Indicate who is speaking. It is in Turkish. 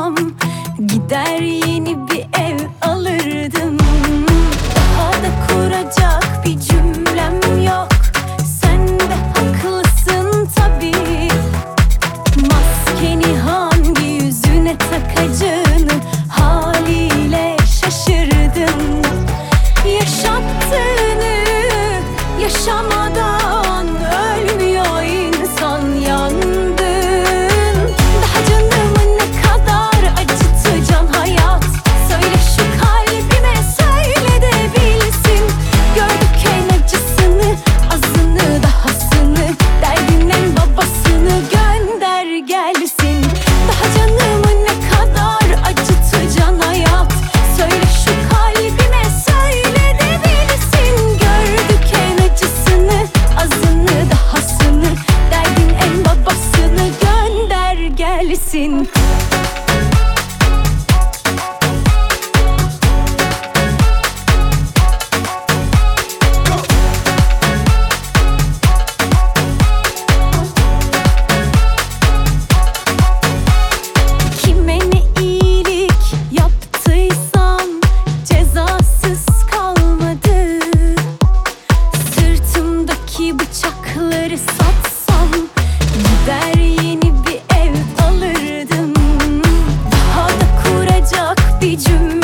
Speaker 1: satsam, gider yeni bir ev alırdım. Daha da kuracak bir cümlem yok, sen de haklısın tabii. Maskeni hangi yüzüne takacağını haliyle şaşırdım. Yaşattığını yaşamadan ölmüyor insan, yandın. Daha canımı ne kadar acıtacaksın hayat? Söyle şu kalbime, söyle de bilsin. Gördük en acısını, azını dahasını, derdin en babasını gönder gelsin. Daha canımı ne kadar acıtacaksın hayat? Söyle şu kalbime, söyle de bilsin. Gördük en acısını, azını dahasını, derdin en babasını gönder gelsin. Kime ne iyilik yaptıysam cezasız kalmadı. Sırtımdaki bıçakları satsam, gider yeni bir ev alırdım. Daha da kuracak bir cümle